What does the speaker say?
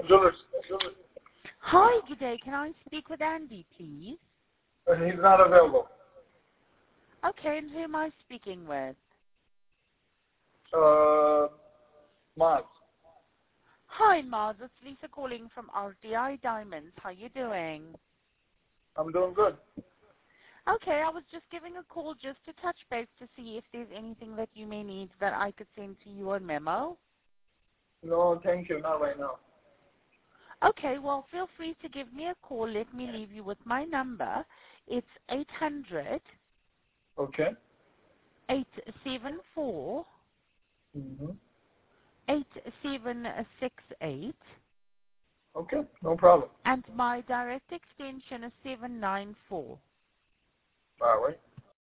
Julius. Hi, good day. Can I speak with Andy, please? He's not available. Okay, and who am I speaking with? Maz. Hi, Mars. It's Lisa calling from RDI Diamonds. How you doing? I'm doing good. Okay, I was just giving a call just to touch base to see if there's anything that you may need that I could send to you on memo. No, thank you. Not right now. Okay, well, feel free to give me a call. Let me leave you with my number. It's 800 Okay. 874 Mm-hmm. 8768. Okay, no problem. And my direct extension is 794. All right.